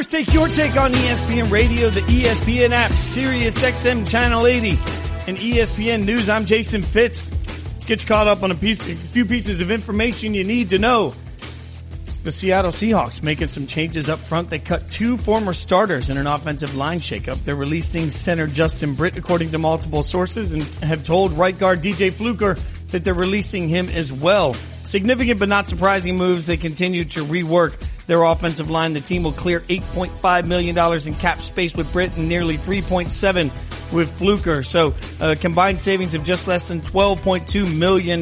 First Take, your take on ESPN Radio, the ESPN app, Sirius XM Channel 80, and ESPN News. I'm Jason Fitz. Let's get you caught up on a few pieces of information you need to know. The Seattle Seahawks making some changes up front. They cut 2 former starters in an offensive line shakeup. They're releasing center Justin Britt, according to multiple sources, and have told right guard DJ Fluker that they're releasing him as well. Significant but not surprising moves. They continue to rework their offensive line. The team will clear $8.5 million in cap space with Britt and nearly $3.7 with Fluker. So combined savings of just less than $12.2 million.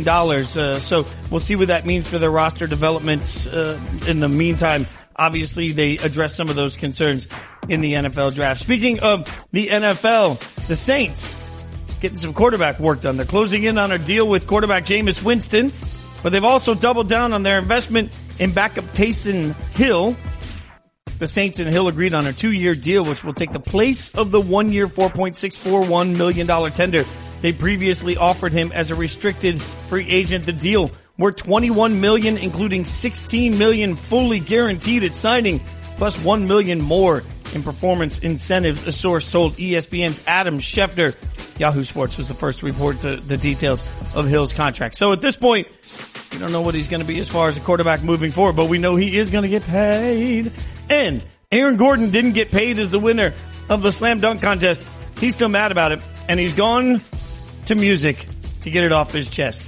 So we'll see what that means for their roster development. In the meantime, obviously they address some of those concerns in the NFL draft. Speaking of the NFL, the Saints getting some quarterback work done. They're closing in on a deal with quarterback Jameis Winston, but they've also doubled down on their investment in backup Taysom Hill. The Saints and Hill agreed on a 2-year deal, which will take the place of the 1-year $4.641 million tender they previously offered him as a restricted free agent. The deal worth $21 million, including $16 million fully guaranteed at signing, plus $1 million more in performance incentives, a source told ESPN's Adam Schefter. Yahoo Sports was the first to report the details of Hill's contract. So at this point, we don't know what he's going to be as far as a quarterback moving forward, but we know he is going to get paid. And Aaron Gordon didn't get paid as the winner of the slam dunk contest. He's still mad about it, and he's gone to music to get it off his chest.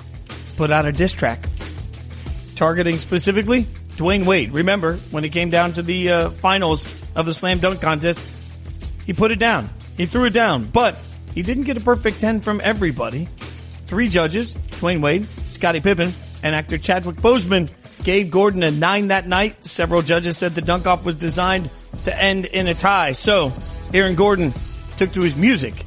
Put out a diss track targeting specifically Dwayne Wade. Remember, when it came down to the finals of the slam dunk contest, he put it down. He threw it down, but he didn't get a perfect 10 from everybody. 3 judges, Dwayne Wade, Scottie Pippen, and actor Chadwick Boseman, gave Gordon a 9 that night. Several judges said the dunk-off was designed to end in a tie. So Aaron Gordon took to his music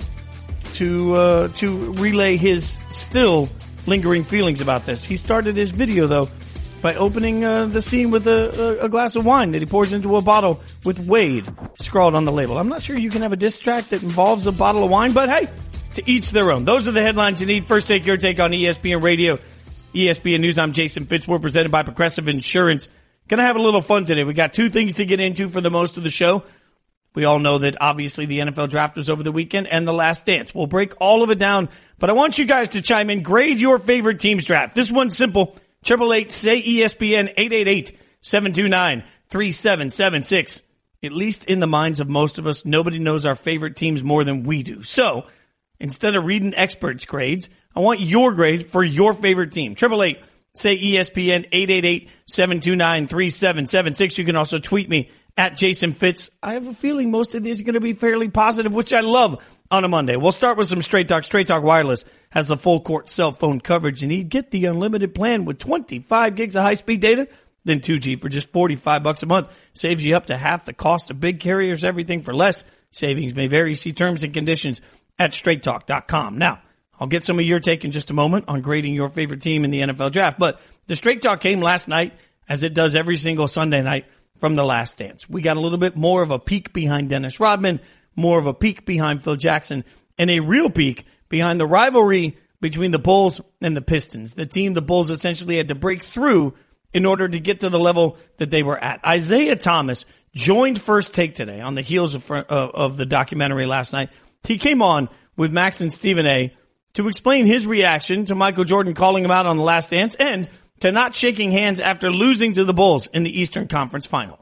to relay his still lingering feelings about this. He started his video, though, by opening the scene with a glass of wine that he pours into a bottle with Wade scrawled on the label. I'm not sure you can have a diss track that involves a bottle of wine, but hey, to each their own. Those are the headlines you need. First Take, your take on ESPN Radio, ESPN News. I'm Jason Fitz. We're presented by Progressive Insurance. Gonna have a little fun today. We got 2 things to get into for the most of the show. We all know that obviously the NFL draft was over the weekend and the Last Dance. We'll break all of it down, but I want you guys to chime in. Grade your favorite team's draft. This one's simple. 888-SAY-ESPN, 888-729-3776. At least in the minds of most of us, nobody knows our favorite teams more than we do. So instead of reading experts' grades, I want your grade for your favorite team. 888-SAY-ESPN, 888-729-3776. You can also tweet me at Jason Fitz. I have a feeling most of these are going to be fairly positive, which I love on a Monday. We'll start with some Straight Talk. Straight Talk Wireless has the full court cell phone coverage, and you get the unlimited plan with 25 gigs of high-speed data, then 2G for just $45 a month. Saves you up to half the cost of big carriers, everything for less. Savings may vary. See terms and conditions at straighttalk.com. Now, I'll get some of your take in just a moment on grading your favorite team in the NFL draft, but the Straight Talk came last night, as it does every single Sunday night, from The Last Dance. We got a little bit more of a peek behind Dennis Rodman, more of a peek behind Phil Jackson, and a real peek behind the rivalry between the Bulls and the Pistons, the team the Bulls essentially had to break through in order to get to the level that they were at. Isaiah Thomas joined First Take today on the heels of the documentary last night. He came on with Max and Stephen A. to explain his reaction to Michael Jordan calling him out on The Last Dance and to not shaking hands after losing to the Bulls in the Eastern Conference Final.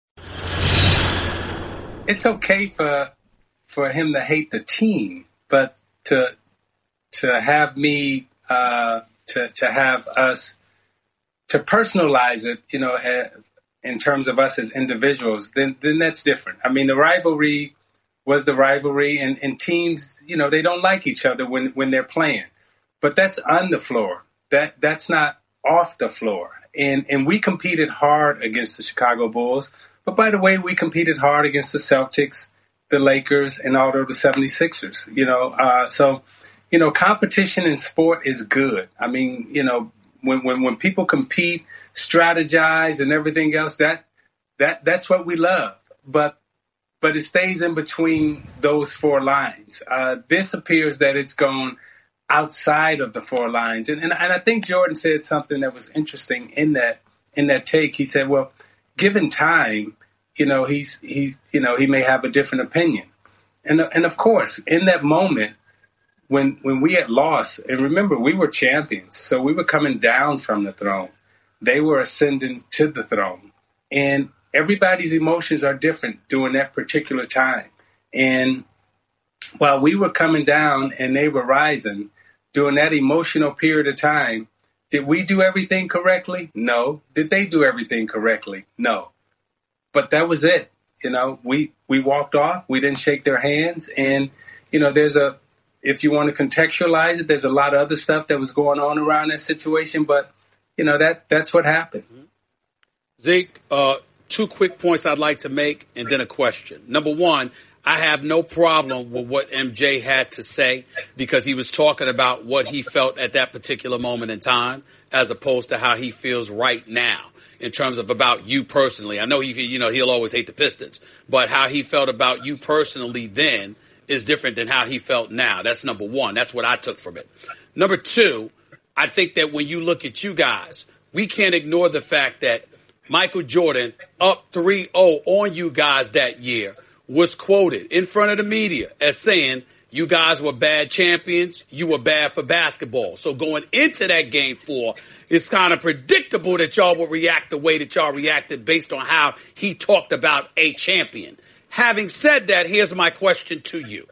It's okay for him to hate the team, but to have me to have us to personalize it, in terms of us as individuals, then that's different. I mean, the rivalry was the rivalry, and teams, they don't like each other when they're playing, but that's on the floor. That's not off the floor. And we competed hard against the Chicago Bulls. But by the way, we competed hard against the Celtics, the Lakers, and all of the 76ers. So competition in sport is good. I mean, when people compete, strategize, and everything else, that's what we love. But it stays in between those 4 lines. This appears that it's gone outside of the 4 lines. And I think Jordan said something that was interesting in that take. He said, well, given time, he may have a different opinion. And of course, in that moment, when we had lost, and remember, we were champions, so we were coming down from the throne. They were ascending to the throne. And everybody's emotions are different during that particular time. And while we were coming down and they were rising, during that emotional period of time, did we do everything correctly? No. Did they do everything correctly? No. But that was it. We walked off. We didn't shake their hands. And, if you want to contextualize it, there's a lot of other stuff that was going on around that situation. But, that's what happened. Zeke, 2 quick points I'd like to make and then a question. Number one, I have no problem with what MJ had to say because he was talking about what he felt at that particular moment in time as opposed to how he feels right now in terms of about you personally. I know he'll always hate the Pistons, but how he felt about you personally then is different than how he felt now. That's number one. That's what I took from it. Number two, I think that when you look at you guys, we can't ignore the fact that Michael Jordan up 3-0 on you guys that year was quoted in front of the media as saying, you guys were bad champions, you were bad for basketball. So going into that game 4, it's kind of predictable that y'all will react the way that y'all reacted based on how he talked about a champion. Having said that, here's my question to you.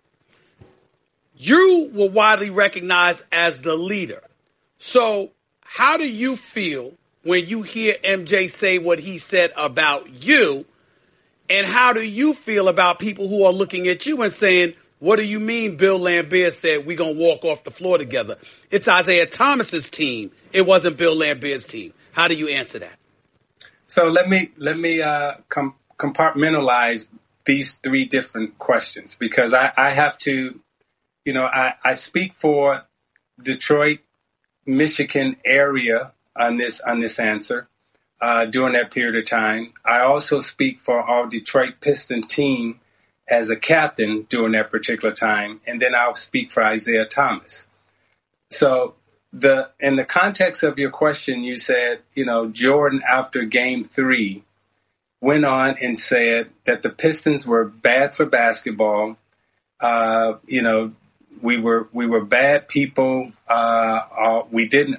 You were widely recognized as the leader. So how do you feel when you hear MJ say what he said about you? And how do you feel about people who are looking at you and saying, what do you mean Bill Laimbeer said we're going to walk off the floor together? It's Isaiah Thomas's team. It wasn't Bill Laimbeer's team. How do you answer that? So let me compartmentalize these 3 different questions because I have to, I speak for Detroit, Michigan area on this answer. During that period of time. I also speak for our Detroit Piston team as a captain during that particular time, and then I'll speak for Isaiah Thomas. So in the context of your question, you said, Jordan after Game 3 went on and said that the Pistons were bad for basketball. We were bad people. We didn't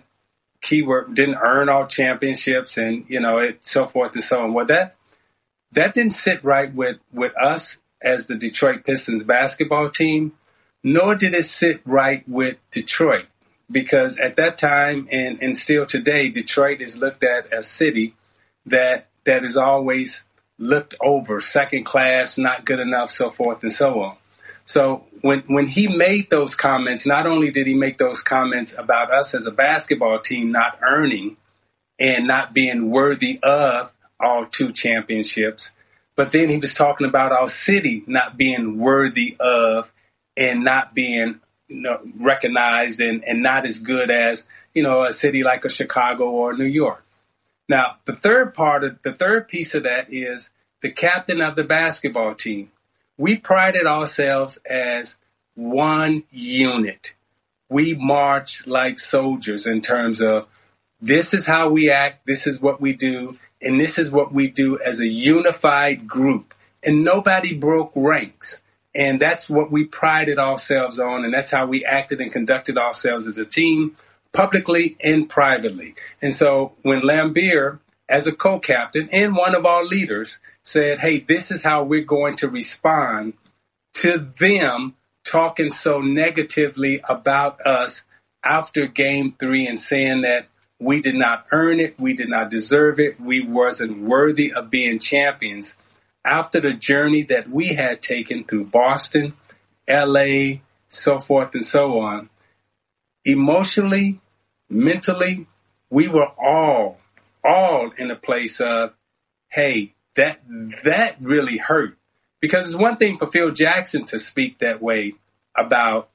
earn our championships and, so forth and so on. Well, that didn't sit right with us as the Detroit Pistons basketball team, nor did it sit right with Detroit. Because at that time and still today, Detroit is looked at as a city that is always looked over, second class, not good enough, so forth and so on. So when he made those comments, not only did he make those comments about us as a basketball team not earning and not being worthy of our 2 championships, but then he was talking about our city not being worthy of and not being recognized and not as good as, a city like a Chicago or New York. Now, the third piece of that is the captain of the basketball team. We prided ourselves as one unit. We marched like soldiers in terms of this is how we act, this is what we do, and this is what we do as a unified group. And nobody broke ranks. And that's what we prided ourselves on, and that's how we acted and conducted ourselves as a team, publicly and privately. And so when Laimbeer, as a co-captain and one of our leaders, said, hey, this is how we're going to respond to them talking so negatively about us after Game 3 and saying that we did not earn it, we did not deserve it, we wasn't worthy of being champions. After the journey that we had taken through Boston, LA, so forth and so on, emotionally, mentally, we were all in a place of, hey, that really hurt. Because it's one thing for Phil Jackson to speak that way about,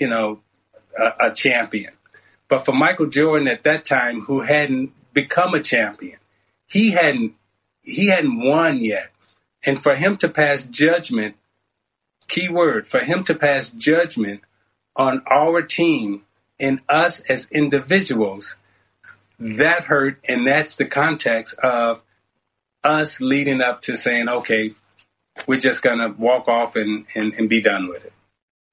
a champion. But for Michael Jordan at that time, who hadn't become a champion, he hadn't won yet. And for him to pass judgment, key word, for him to pass judgment on our team and us as individuals, that hurt. And that's the context of us leading up to saying, okay, we're just going to walk off and be done with it.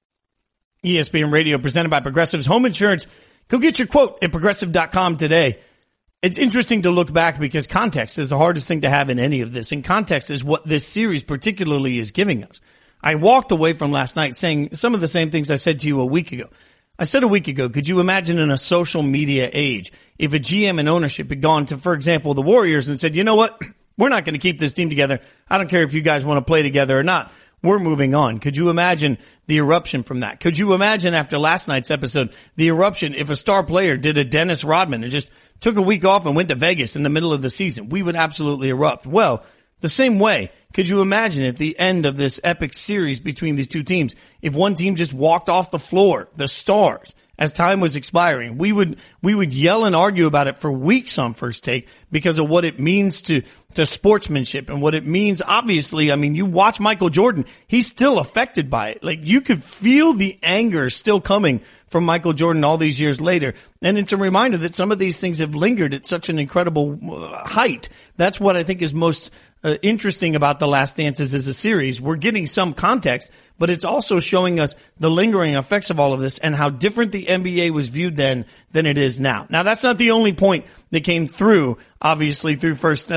ESPN Radio presented by Progressive's Home Insurance. Go get your quote at Progressive.com today. It's interesting to look back because context is the hardest thing to have in any of this. And context is what this series particularly is giving us. I walked away from last night saying some of the same things I said to you a week ago. I said a week ago, could you imagine in a social media age if a GM and ownership had gone to, for example, the Warriors and said, you know what? We're not going to keep this team together. I don't care if you guys want to play together or not. We're moving on. Could you imagine the eruption from that? Could you imagine after last night's episode, the eruption if a star player did a Dennis Rodman and just took a week off and went to Vegas in the middle of the season? We would absolutely erupt. Well, the same way, could you imagine at the end of this epic series between these two teams, if one team just walked off the floor, the Stars, as time was expiring? We would yell and argue about it for weeks on First Take because of what it means to sportsmanship and what it means. Obviously, I mean, you watch Michael Jordan, he's still affected by it. Like, you could feel the anger still coming from Michael Jordan all these years later. And it's a reminder that some of these things have lingered at such an incredible height. That's what I think is most interesting about The Last Dances as a series. We're getting some context, but it's also showing us the lingering effects of all of this and how different the NBA was viewed then than it is now. Now, that's not the only point that came through, obviously, through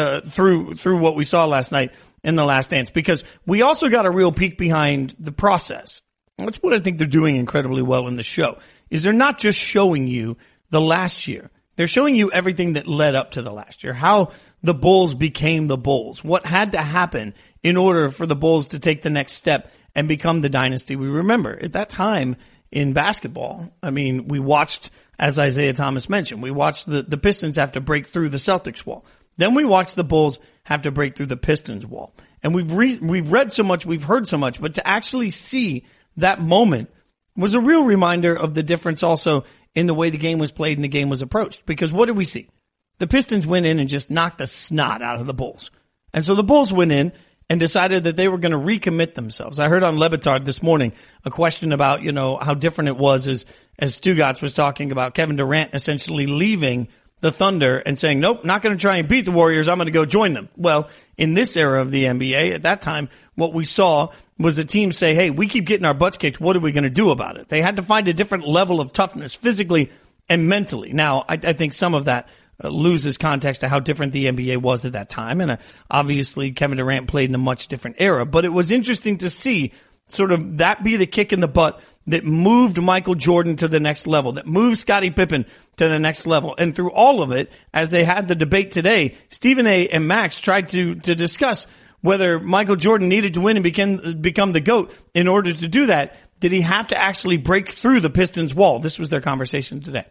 what we saw last night in The Last Dance, because we also got a real peek behind the process. That's what I think they're doing incredibly well in the show, is they're not just showing you the last year. They're showing you everything that led up to the last year, how the Bulls became the Bulls, what had to happen in order for the Bulls to take the next step and become the dynasty we remember. At that time in basketball, I mean, we watched, as Isaiah Thomas mentioned, we watched the Pistons have to break through the Celtics wall. Then we watched the Bulls have to break through the Pistons wall. And we've read so much, we've heard so much, but to actually see that moment was a real reminder of the difference also in the way the game was played and the game was approached. Because what did we see? The Pistons went in and just knocked the snot out of the Bulls. And so the Bulls went in and decided that they were going to recommit themselves. I heard on Le Batard this morning a question about, how different it was as Stugotz was talking about Kevin Durant essentially leaving the Thunder and saying, nope, not going to try and beat the Warriors. I'm going to go join them. Well, in this era of the NBA, at that time, what we saw was the team say, hey, we keep getting our butts kicked. What are we going to do about it? They had to find a different level of toughness physically and mentally. Now, I think some of that loses context to how different the NBA was at that time. And obviously, Kevin Durant played in a much different era. But it was interesting to see sort of that be the kick in the butt that moved Michael Jordan to the next level, that moved Scottie Pippen to the next level. And through all of it, as they had the debate today, Stephen A. and Max tried to discuss whether Michael Jordan needed to win and become the GOAT. In order to do that, did he have to actually break through the Pistons wall? This was their conversation today.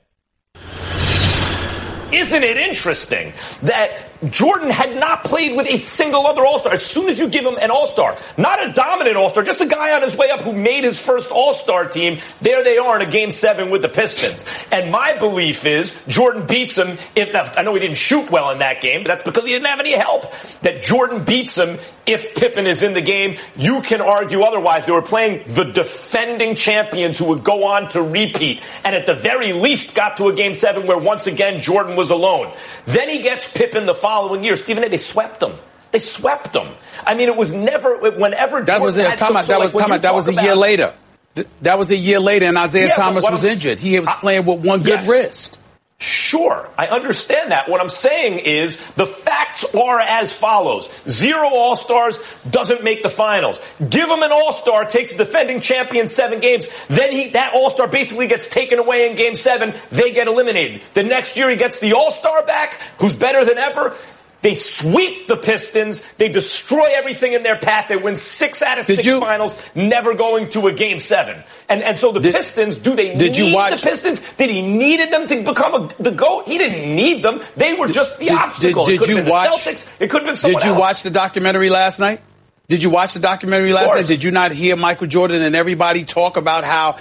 Isn't it interesting that Jordan had not played with a single other All-Star? As soon as you give him an All-Star, not a dominant All-Star, just a guy on his way up who made his first All-Star team, there they are in a Game 7 with the Pistons. And my belief is Jordan beats him. I know he didn't shoot well in that game, but that's because he didn't have any help. That Jordan beats him if Pippen is in the game. You can argue otherwise. They were playing the defending champions who would go on to repeat, and at the very least got to a Game 7 where once again Jordan was alone. Then he gets Pippen the following year. Stephen A., they swept him. I mean, it was never, whenever that was a year later. That was a year later, and Isaiah Thomas was injured. He was playing with one good wrist. Sure, I understand that. What I'm saying is the facts are as follows. 0 All-Stars doesn't make the finals. Give him an All-Star, takes a defending champion 7 games, then that All-Star basically gets taken away in Game 7. They get eliminated. The next year he gets the All-Star back, who's better than ever. They sweep the Pistons. They destroy everything in their path. They win 6 out of 6 finals, never going to a Game 7. And so the Pistons, do they need the Pistons? Did he needed them to become the GOAT? He didn't need them. They were just the obstacle. It could have been the Celtics. It could have been someone else. Did you watch the documentary last night? Did you watch the documentary last night? Did you not hear Michael Jordan and everybody talk about how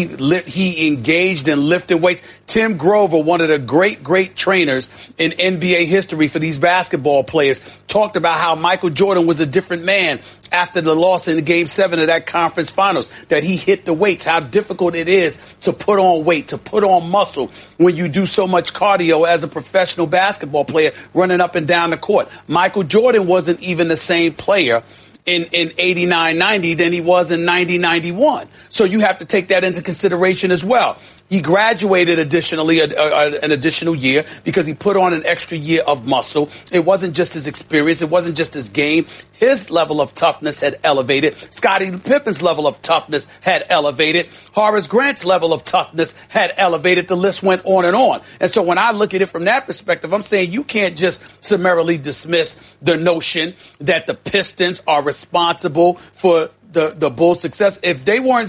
he engaged and lifted weights? Tim Grover, one of the great trainers in NBA history for these basketball players, talked about how Michael Jordan was a different man after the loss in Game 7 of that conference finals, that he hit the weights, how difficult it is to put on weight, to put on muscle when you do so much cardio as a professional basketball player running up and down the court. Michael Jordan wasn't even the same player in 89-90 than he was in 90-91. So you have to take that into consideration as well. He graduated additionally an additional year because he put on an extra year of muscle. It wasn't just his experience. It wasn't just his game. His level of toughness had elevated. Scottie Pippen's level of toughness had elevated. Horace Grant's level of toughness had elevated. The list went on and on. And so when I look at it from that perspective, I'm saying you can't just summarily dismiss the notion that the Pistons are responsible for the Bulls' success. If they weren't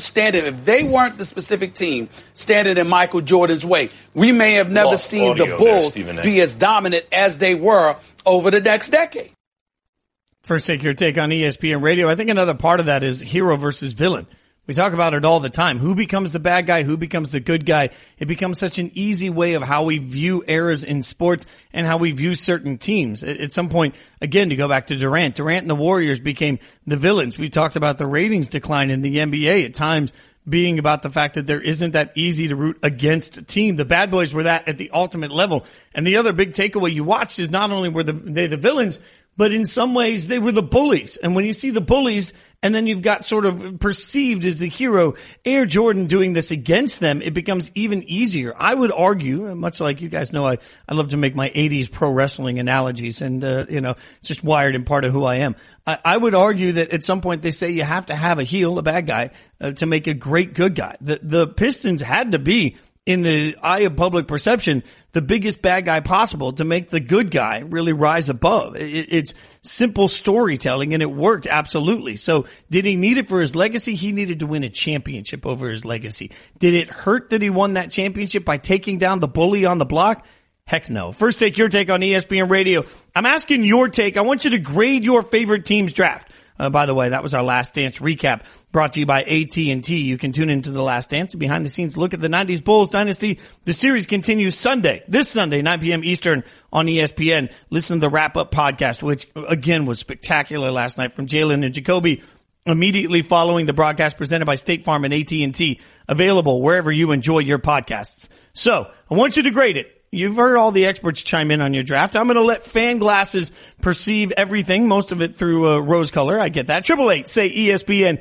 the specific team standing in Michael Jordan's way, we may have never seen the Bulls be as dominant as they were over the next decade. First, take your take on ESPN Radio. I think another part of that is hero versus villain. We talk about it all the time. Who becomes the bad guy? Who becomes the good guy? It becomes such an easy way of how we view eras in sports and how we view certain teams. At some point, again, to go back to Durant and the Warriors became the villains. We talked about the ratings decline in the NBA at times being about the fact that there isn't that easy to root against a team. The Bad Boys were that at the ultimate level. And the other big takeaway you watched is not only were they the villains, but in some ways they were the bullies. And when you see the bullies and then you've got sort of perceived as the hero, Air Jordan doing this against them, it becomes even easier. I would argue, much like you guys know, I love to make my 80s pro wrestling analogies and, it's just wired in part of who I am. I would argue that at some point they say you have to have a heel, a bad guy, to make a great good guy. The Pistons had to be, in the eye of public perception, the biggest bad guy possible to make the good guy really rise above. It's simple storytelling, and it worked absolutely. So did he need it for his legacy? He needed to win a championship over his legacy. Did it hurt that he won that championship by taking down the bully on the block? Heck no. First, take your take on ESPN Radio. I'm asking your take. I want you to grade your favorite team's draft. By the way, that was our Last Dance recap brought to you by AT&T. You can tune into The Last Dance, a behind-the-scenes look at the 90s Bulls dynasty. The series continues this Sunday, 9 p.m. Eastern on ESPN. Listen to the wrap-up podcast, which, again, was spectacular last night from Jalen and Jacoby, immediately following the broadcast presented by State Farm and AT&T, available wherever you enjoy your podcasts. So, I want you to grade it. You've heard all the experts chime in on your draft. I'm going to let fan glasses perceive everything, most of it through rose color. I get that. 888 say ESPN,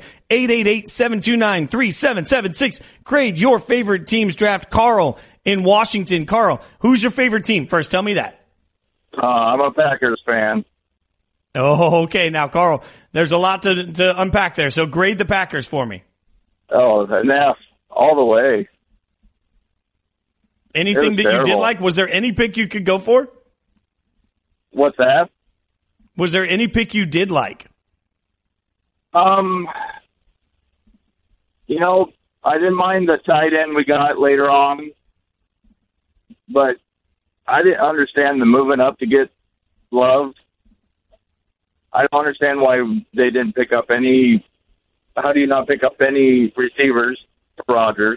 888-729-3776. Grade your favorite team's draft. Carl in Washington. Carl, who's your favorite team? First, tell me that. I'm a Packers fan. Oh, okay. Now, Carl, there's a lot to unpack there. So grade the Packers for me. Oh, an F all the way. Anything that you did like? Was there any pick you could go for? What's that? Was there any pick you did like? I didn't mind the tight end we got later on, but I didn't understand the moving up to get Love. I don't understand why they didn't pick up any. How do you not pick up any receivers for Rodgers?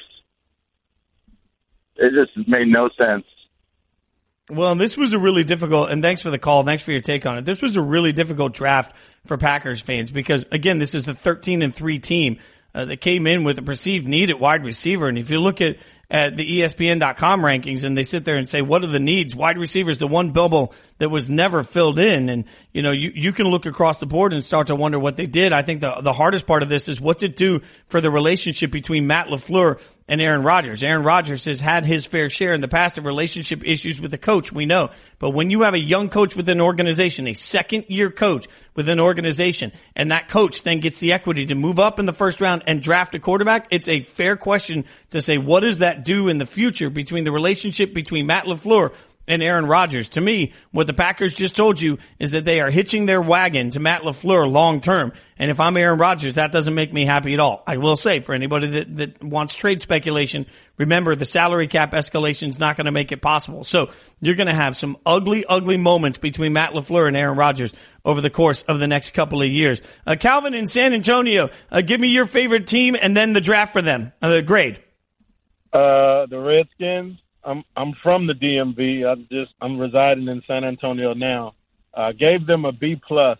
It just made no sense. Well, this was a really difficult, and thanks for the call. Thanks for your take on it. This was a really difficult draft for Packers fans because, again, this is the 13-3 team that came in with a perceived need at wide receiver. And if you look at the ESPN.com rankings and they sit there and say, what are the needs? Wide receivers, the one bubble that was never filled in. And, you can look across the board and start to wonder what they did. I think the hardest part of this is what's it do for the relationship between Matt LaFleur and Aaron Rodgers. Aaron Rodgers has had his fair share in the past of relationship issues with the coach, we know. But when you have a young coach within an organization, a second-year coach within an organization, and that coach then gets the equity to move up in the first round and draft a quarterback, it's a fair question to say, what does that do in the future between the relationship between Matt LaFleur and Aaron Rodgers. To me, what the Packers just told you is that they are hitching their wagon to Matt LaFleur long term. And if I'm Aaron Rodgers, that doesn't make me happy at all. I will say, for anybody that wants trade speculation, remember the salary cap escalation is not going to make it possible. So you're going to have some ugly, ugly moments between Matt LaFleur and Aaron Rodgers over the course of the next couple of years. Calvin in San Antonio, give me your favorite team and then the draft for them. Grade. The Redskins. I'm from the DMV. I'm residing in San Antonio now. Gave them a B+.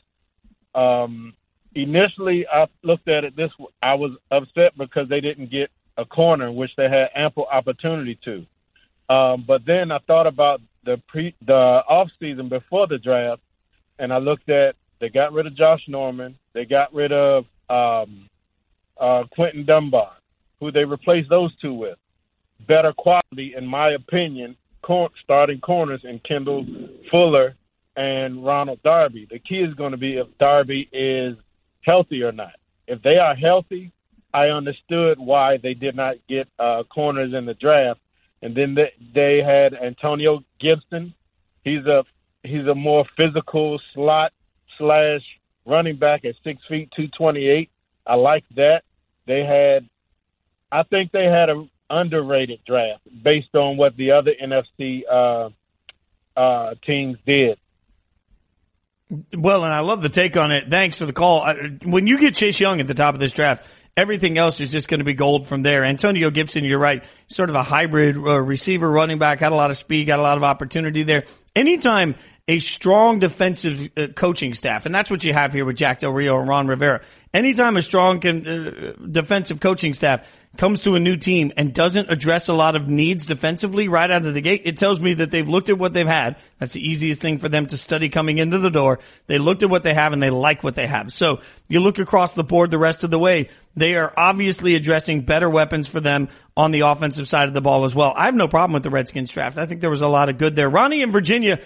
Initially, I looked at it I was upset because they didn't get a corner, which they had ample opportunity to. But then I thought about the off season before the draft, and I looked at they got rid of Josh Norman, they got rid of Quentin Dunbar, who they replaced those two with. Better quality, in my opinion, starting corners in Kendall Fuller and Ronald Darby. The key is going to be if Darby is healthy or not. If they are healthy, I understood why they did not get corners in the draft. And then they had Antonio Gibson. He's a more physical slot / running back at 6 feet, 228. I like that. I think they had a underrated draft based on what the other NFC teams did. Well, and I love the take on it. Thanks for the call. When you get Chase Young at the top of this draft, everything else is just going to be gold from there. Antonio Gibson, you're right, sort of a hybrid receiver, running back, had a lot of speed, got a lot of opportunity there. Anytime a strong defensive coaching staff, and that's what you have here with Jack Del Rio and Ron Rivera, anytime a strong defensive coaching staff comes to a new team and doesn't address a lot of needs defensively right out of the gate, it tells me that they've looked at what they've had. That's the easiest thing for them to study coming into the door. They looked at what they have and they like what they have. So you look across the board the rest of the way, they are obviously addressing better weapons for them on the offensive side of the ball as well. I have no problem with the Redskins draft. I think there was a lot of good there. Ronnie in Virginia,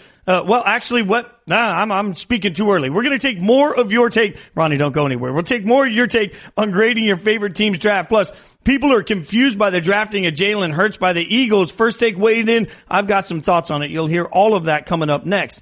I'm speaking too early. We're going to take more of your take. Ronnie, don't go anywhere. We'll take more of your take on grading your favorite team's draft. Plus, people are confused by the drafting of Jalen Hurts by the Eagles. First take weighed in. I've got some thoughts on it. You'll hear all of that coming up next.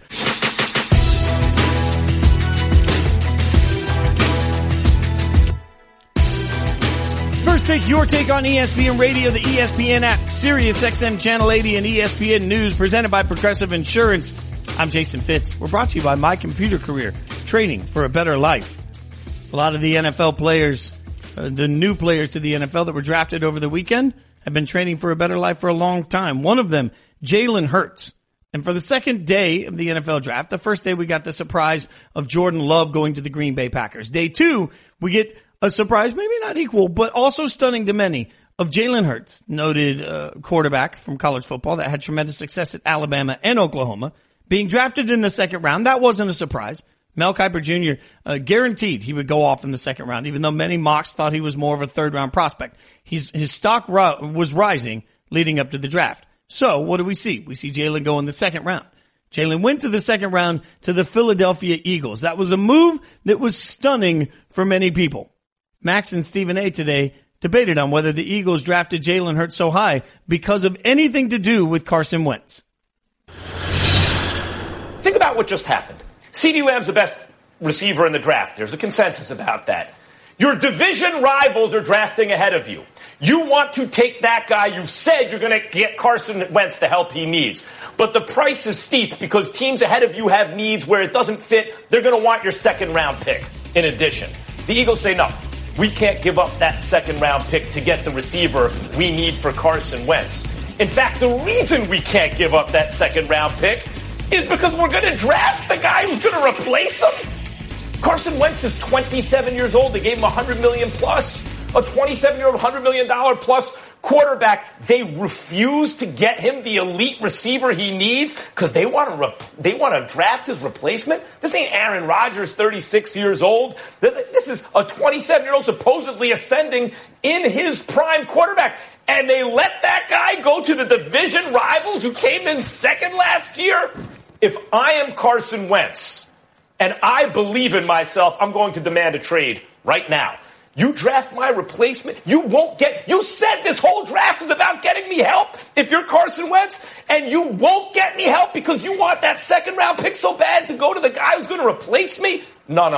First take, your take on ESPN Radio, the ESPN app, Sirius XM Channel 80, and ESPN News, presented by Progressive Insurance. I'm Jason Fitz. We're brought to you by My Computer Career, training for a better life. A lot of the NFL players, the new players to the NFL that were drafted over the weekend, have been training for a better life for a long time. One of them, Jalen Hurts. And for the second day of the NFL draft, the first day we got the surprise of Jordan Love going to the Green Bay Packers. Day two, we get a surprise, maybe not equal, but also stunning to many, of Jalen Hurts, noted quarterback from college football that had tremendous success at Alabama and Oklahoma, being drafted in the second round. That wasn't a surprise. Mel Kiper Jr. Guaranteed he would go off in the second round, even though many mocks thought he was more of a third-round prospect. His stock was rising leading up to the draft. So what do we see? We see Jalen go in the second round. Jalen went to the second round to the Philadelphia Eagles. That was a move that was stunning for many people. Max and Stephen A. today debated on whether the Eagles drafted Jalen Hurts so high because of anything to do with Carson Wentz. Think about what just happened. CeeDee Lamb's the best receiver in the draft. There's a consensus about that. Your division rivals are drafting ahead of you. You want to take that guy. You've said you're going to get Carson Wentz the help he needs. But the price is steep because teams ahead of you have needs where it doesn't fit. They're going to want your second-round pick in addition. The Eagles say no. We can't give up that second-round pick to get the receiver we need for Carson Wentz. In fact, the reason we can't give up that second-round pick is because we're going to draft the guy who's going to replace him. Carson Wentz is 27 years old. They gave him $100 million plus, a 27-year-old $100 million plus quarterback. They refuse to get him the elite receiver he needs because they want to draft his replacement. This ain't Aaron Rodgers, 36 years old. This is a 27-year-old supposedly ascending in his prime quarterback. And they let that guy go to the division rivals who came in second last year? If I am Carson Wentz and I believe in myself, I'm going to demand a trade right now. You draft my replacement. You said this whole draft is about getting me help if you're Carson Wentz, and you won't get me help because you want that second round pick so bad to go to the guy who's going to replace me? No.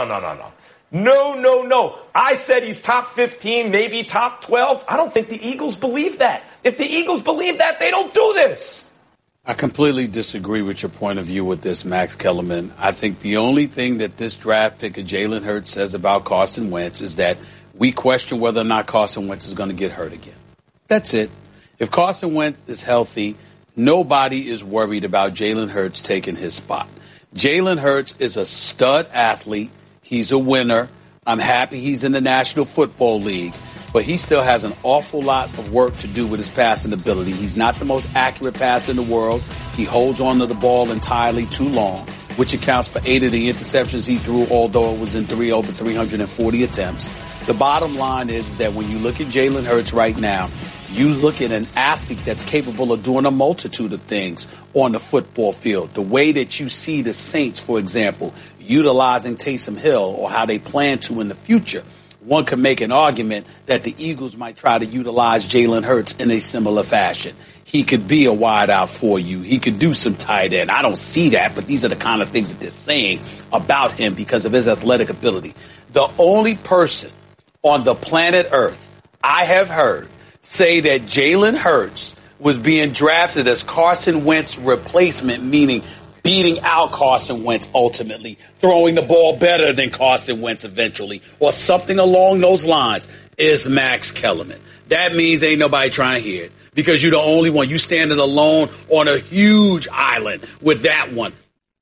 No. I said he's top 15, maybe top 12. I don't think the Eagles believe that. If the Eagles believe that, they don't do this. I completely disagree with your point of view with this, Max Kellerman. I think the only thing that this draft pick of Jalen Hurts says about Carson Wentz is that we question whether or not Carson Wentz is going to get hurt again. That's it. If Carson Wentz is healthy, nobody is worried about Jalen Hurts taking his spot. Jalen Hurts is a stud athlete. He's a winner. I'm happy he's in the National Football League, but he still has an awful lot of work to do with his passing ability. He's not the most accurate passer in the world. He holds on to the ball entirely too long, which accounts for 8 of the interceptions he threw, although it was in over 340 attempts. The bottom line is that when you look at Jalen Hurts right now, you look at an athlete that's capable of doing a multitude of things on the football field. The way that you see the Saints, for example, utilizing Taysom Hill, or how they plan to in the future, one could make an argument that the Eagles might try to utilize Jalen Hurts in a similar fashion. He could be a wideout for you. He could do some tight end. I don't see that, but these are the kind of things that they're saying about him because of his athletic ability. The only person on the planet Earth I have heard say that Jalen Hurts was being drafted as Carson Wentz's replacement, meaning beating out Carson Wentz ultimately, throwing the ball better than Carson Wentz eventually, or something along those lines, is Max Kellerman. That means ain't nobody trying to hear it because you're the only one. You standing alone on a huge island with that one.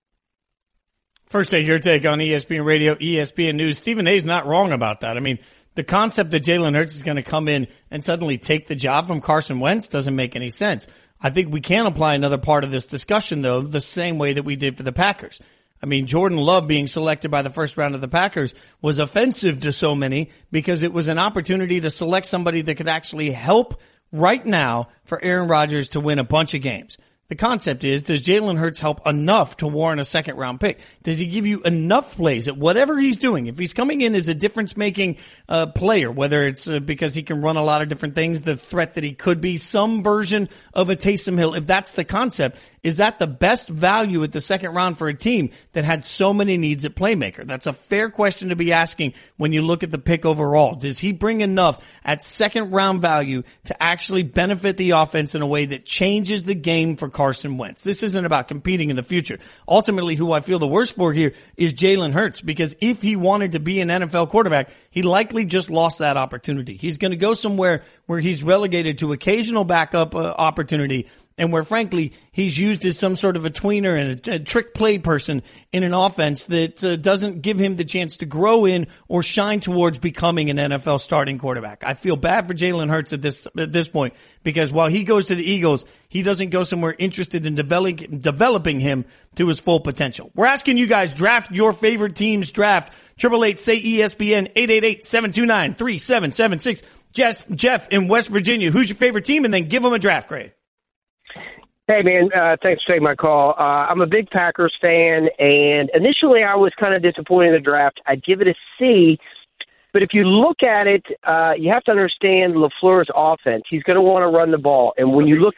First take your take on ESPN Radio, ESPN News. Stephen A's not wrong about that. I mean, the concept that Jalen Hurts is going to come in and suddenly take the job from Carson Wentz doesn't make any sense. I think we can apply another part of this discussion, though, the same way that we did for the Packers. I mean, Jordan Love being selected by the first round of the Packers was offensive to so many because it was an opportunity to select somebody that could actually help right now for Aaron Rodgers to win a bunch of games. The concept is, does Jalen Hurts help enough to warrant a second-round pick? Does he give you enough plays at whatever he's doing? If he's coming in as a difference-making player, whether it's because he can run a lot of different things, the threat that he could be, some version of a Taysom Hill, if that's the concept, is that the best value at the second round for a team that had so many needs at playmaker? That's a fair question to be asking when you look at the pick overall. Does he bring enough at second-round value to actually benefit the offense in a way that changes the game for Carson Wentz? This isn't about competing in the future. Ultimately, who I feel the worst for here is Jalen Hurts, because if he wanted to be an NFL quarterback, he likely just lost that opportunity. He's going to go somewhere where he's relegated to occasional backup opportunity, and where, frankly, he's used as some sort of a tweener and a trick play person in an offense that doesn't give him the chance to grow in or shine towards becoming an NFL starting quarterback. I feel bad for Jalen Hurts at this point, because while he goes to the Eagles, he doesn't go somewhere interested in developing him to his full potential. We're asking you guys, draft your favorite team's draft. 888-SAY-ESPN, 888-729-3776. Jeff in West Virginia, who's your favorite team? And then give them a draft grade. Hey, man, thanks for taking my call. I'm a big Packers fan, and initially I was kind of disappointed in the draft. I'd give it a C, but if you look at it, you have to understand LaFleur's offense. He's going to want to run the ball, and when you look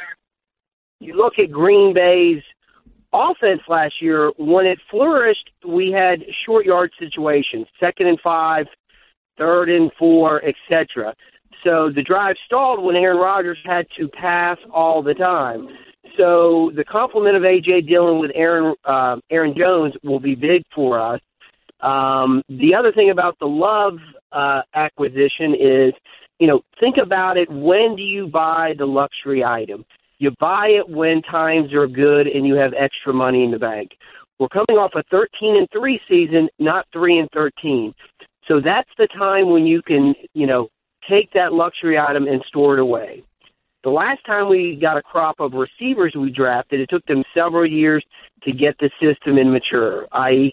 at Green Bay's offense last year, when it flourished, we had short yard situations, 2nd and 5, 3rd and 4, etc. So the drive stalled when Aaron Rodgers had to pass all the time. So the complement of A.J. Dillon with Aaron Jones will be big for us. The other thing about the Love acquisition is, think about it. When do you buy the luxury item? You buy it when times are good and you have extra money in the bank. We're coming off a 13-3 season, not 3-13. So that's the time when you can, take that luxury item and store it away. The last time we got a crop of receivers we drafted, it took them several years to get the system and mature, i.e.,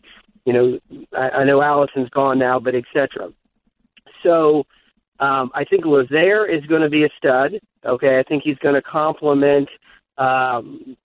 I know Allison's gone now, but et cetera. So I think Lazier is going to be a stud. Okay, I think he's going to complement our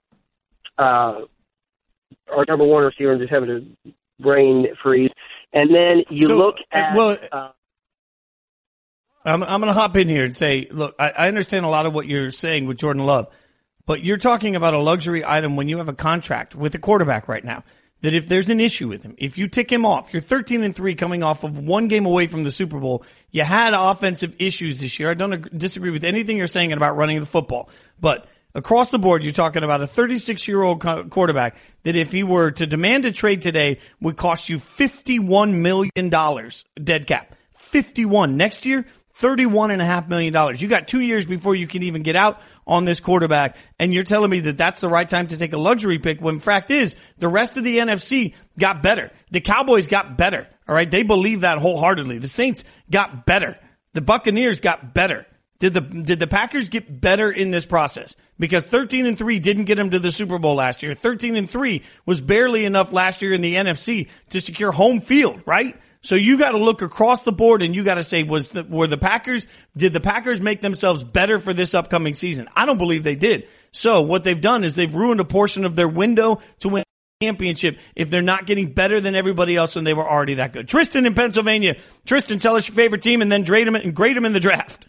number one receiver. I'm just having a brain freeze. And then you look at I'm going to hop in here and say, look, I understand a lot of what you're saying with Jordan Love, but you're talking about a luxury item when you have a contract with a quarterback right now. That if there's an issue with him, if you tick him off, you're 13-3 coming off of one game away from the Super Bowl. You had offensive issues this year. I don't disagree with anything you're saying about running the football, but across the board, you're talking about a 36-year-old quarterback that if he were to demand a trade today would cost you $51 million dead cap. 51 next year. $31.5 million. You got 2 years before you can even get out on this quarterback, and you're telling me that that's the right time to take a luxury pick when fact is the rest of the NFC got better. The Cowboys got better. All right. They believe that wholeheartedly. The Saints got better. The Buccaneers got better. Did the Packers get better in this process? Because 13-3 didn't get them to the Super Bowl last year. 13-3 was barely enough last year in the NFC to secure home field, right? So you got to look across the board and you got to say, did the Packers make themselves better for this upcoming season? I don't believe they did. So what they've done is they've ruined a portion of their window to win a championship if they're not getting better than everybody else and they were already that good. Tristan in Pennsylvania. Tristan, tell us your favorite team and then grade them in the draft.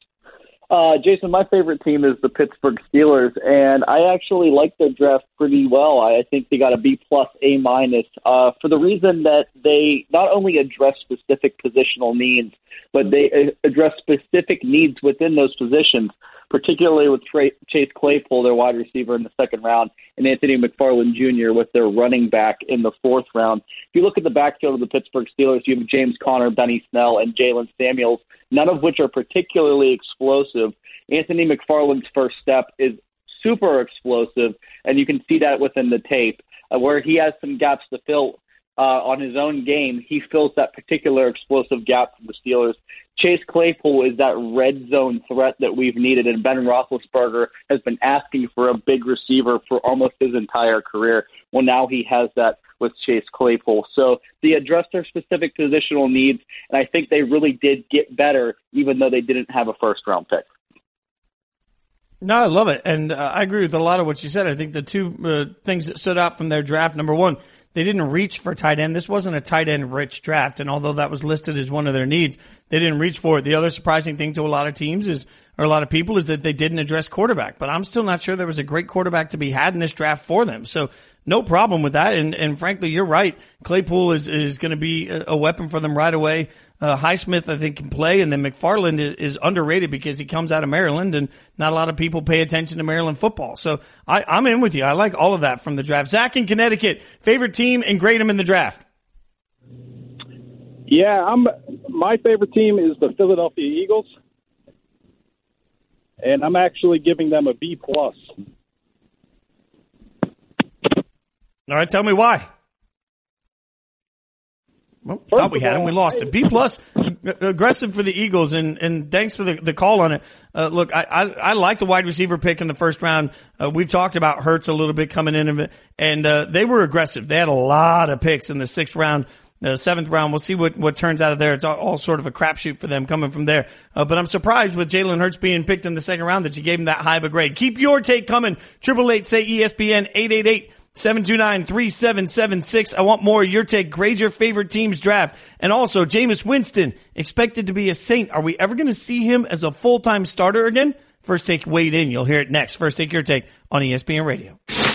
Jason, my favorite team is the Pittsburgh Steelers, and I actually like their draft pretty well. I think they got a B+, A-, for the reason that they not only address specific positional needs, but they address specific needs within those positions, particularly with Chase Claypool, their wide receiver in the second round, and Anthony McFarland Jr. with their running back in the fourth round. If you look at the backfield of the Pittsburgh Steelers, you have James Conner, Benny Snell, and Jalen Samuels, none of which are particularly explosive. Anthony McFarland's first step is super explosive, and you can see that within the tape. Where he has some gaps to fill on his own game, he fills that particular explosive gap for the Steelers. Chase Claypool is that red zone threat that we've needed, and Ben Roethlisberger has been asking for a big receiver for almost his entire career. Well, now he has that with Chase Claypool. So they addressed their specific positional needs, and I think they really did get better, even though they didn't have a first-round pick. No, I love it, and I agree with a lot of what you said. I think the two things that stood out from their draft, number one, they didn't reach for tight end. This wasn't a tight end rich draft, and although that was listed as one of their needs, they didn't reach for it. The other surprising thing to a lot of teams or a lot of people is that they didn't address quarterback, but I'm still not sure there was a great quarterback to be had in this draft for them. So no problem with that. And frankly, you're right. Claypool is going to be a weapon for them right away. Highsmith, I think, can play, and then McFarland is underrated because he comes out of Maryland, and not a lot of people pay attention to Maryland football. So I'm in with you. I like all of that from the draft. Zach in Connecticut, favorite team and grade them in the draft. Yeah, my favorite team is the Philadelphia Eagles, and I'm actually giving them a B+. All right, tell me why. Well, thought we had him. We lost it. B+, aggressive for the Eagles, and thanks for the call on it. Look, I like the wide receiver pick in the first round. We've talked about Hurts a little bit coming in, and they were aggressive. They had a lot of picks in the sixth round. Seventh round, we'll see what turns out of there. It's all sort of a crapshoot for them coming from there. But I'm surprised with Jalen Hurts being picked in the second round that you gave him that high of a grade. Keep your take coming. 888-SAY-ESPN, 888-729-3776. I want more of your take. Grade your favorite team's draft. And also, Jameis Winston, expected to be a Saint. Are we ever going to see him as a full-time starter again? First Take weighed in. You'll hear it next. First Take Your Take on ESPN Radio.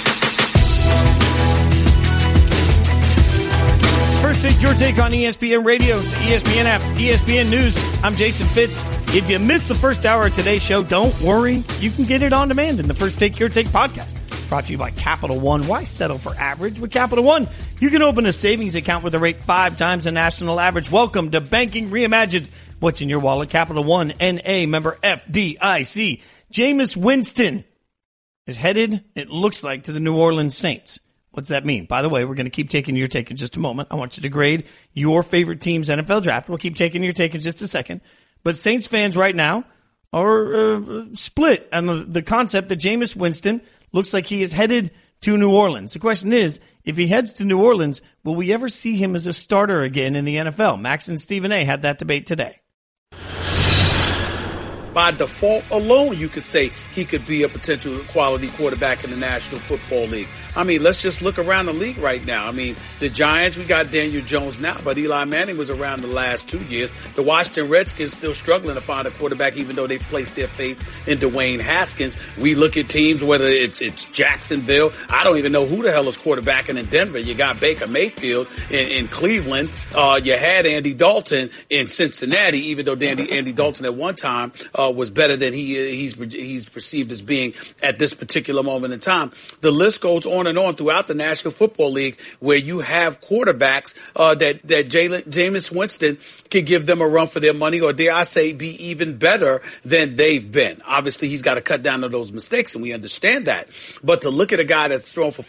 First Take Your Take on ESPN Radio, the ESPN app, ESPN News. I'm Jason Fitz. If you missed the first hour of today's show, don't worry. You can get it on demand in the First Take Your Take podcast. Brought to you by Capital One. Why settle for average? With Capital One, you can open a savings account with a rate 5 times the national average. Welcome to Banking Reimagined. What's in your wallet? Capital One, N.A., member FDIC. Jameis Winston is headed, it looks like, to the New Orleans Saints. What's that mean? By the way, we're going to keep taking your take in just a moment. I want you to grade your favorite team's NFL draft. We'll keep taking your take in just a second. But Saints fans right now are split on the concept that Jameis Winston looks like he is headed to New Orleans. The question is, if he heads to New Orleans, will we ever see him as a starter again in the NFL? Max and Stephen A. had that debate today. By default alone, you could say he could be a potential quality quarterback in the National Football League. I mean, let's just look around the league right now. I mean, the Giants, we got Daniel Jones now, but Eli Manning was around the last 2 years. The Washington Redskins still struggling to find a quarterback, even though they've placed their faith in Dwayne Haskins. We look at teams, whether it's Jacksonville. I don't even know who the hell is quarterbacking in Denver. You got Baker Mayfield in Cleveland. You had Andy Dalton in Cincinnati, even though Andy Dalton at one time was better than he's perceived as being at this particular moment in time. The list goes on and on throughout the National Football League, where you have quarterbacks that Jameis Winston can give them a run for their money, or dare I say, be even better than they've been. Obviously, he's got to cut down on those mistakes, and we understand that. But to look at a guy that's thrown for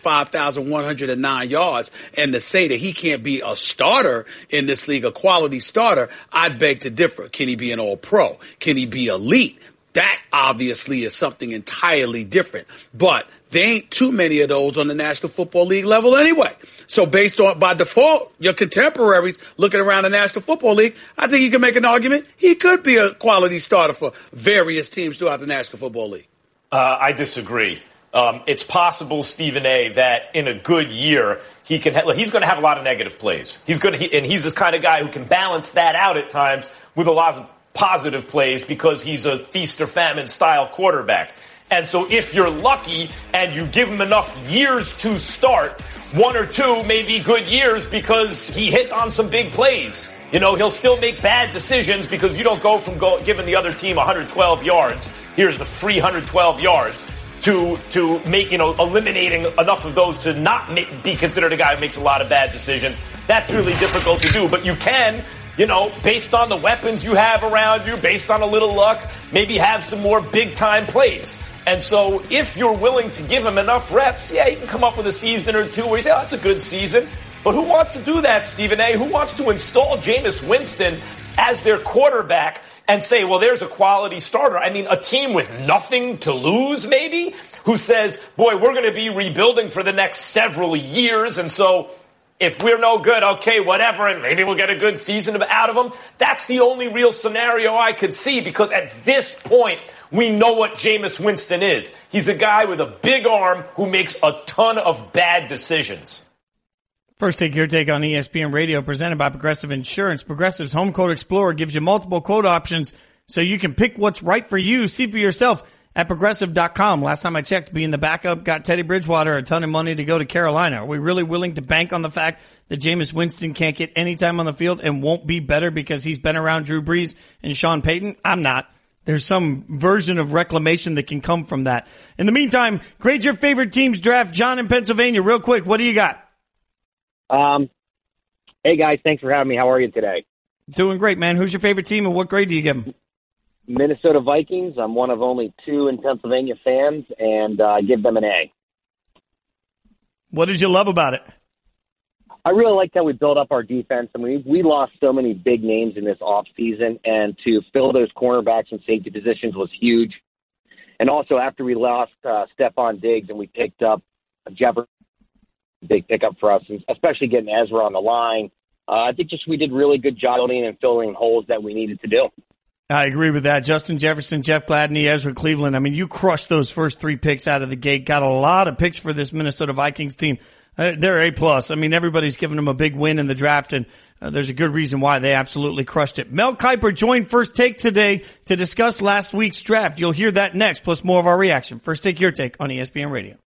5,109 yards and to say that he can't be a starter in this league, a quality starter, I'd beg to differ. Can he be an all-pro? Can he be elite? That obviously is something entirely different. But there ain't too many of those on the National Football League level anyway. So based on, by default, your contemporaries looking around the National Football League, I think you can make an argument he could be a quality starter for various teams throughout the National Football League. I disagree. It's possible, Stephen A., that in a good year, he's going to have a lot of negative plays. And he's the kind of guy who can balance that out at times with a lot of positive plays because he's a feast or famine style quarterback. And so if you're lucky and you give him enough years to start, 1 or 2 may be good years because he hit on some big plays. You know, he'll still make bad decisions because you don't go from giving the other team 112 yards. Here's the 312 yards to make, eliminating enough of those to not be considered a guy who makes a lot of bad decisions. That's really difficult to do, but you can, based on the weapons you have around you, based on a little luck, maybe have some more big-time plays. And so if you're willing to give him enough reps, yeah, you can come up with a season or two where you say, oh, that's a good season. But who wants to do that, Stephen A.? Who wants to install Jameis Winston as their quarterback and say, well, there's a quality starter? I mean, a team with nothing to lose, maybe, who says, boy, we're going to be rebuilding for the next several years, and so if we're no good, okay, whatever, and maybe we'll get a good season out of them. That's the only real scenario I could see, because at this point, we know what Jameis Winston is. He's a guy with a big arm who makes a ton of bad decisions. First Take Your Take on ESPN Radio, presented by Progressive Insurance. Progressive's Home Quote Explorer gives you multiple quote options so you can pick what's right for you. See for yourself at Progressive.com. Last time I checked, being the backup got Teddy Bridgewater a ton of money to go to Carolina. Are we really willing to bank on the fact that Jameis Winston can't get any time on the field and won't be better because he's been around Drew Brees and Sean Payton? I'm not. There's some version of reclamation that can come from that. In the meantime, grade your favorite team's draft. John in Pennsylvania, real quick, what do you got? Hey, guys, thanks for having me. How are you today? Doing great, man. Who's your favorite team and what grade do you give them? Minnesota Vikings. I'm one of only 2 in Pennsylvania fans, and I give them an A. What did you love about it? I really liked how we built up our defense. I mean, we lost so many big names in this offseason, and to fill those cornerbacks and safety positions was huge. And also, after we lost Stephon Diggs and we picked up Jefferson, big pickup for us, especially getting Ezra on the line. I think we did really good job building and filling holes that we needed to do. I agree with that. Justin Jefferson, Jeff Gladney, Ezra Cleveland. I mean, you crushed those first 3 picks out of the gate. Got a lot of picks for this Minnesota Vikings team. They're A+. I mean, everybody's giving them a big win in the draft, and there's a good reason why they absolutely crushed it. Mel Kiper joined First Take today to discuss last week's draft. You'll hear that next, plus more of our reaction. First Take Your Take on ESPN Radio.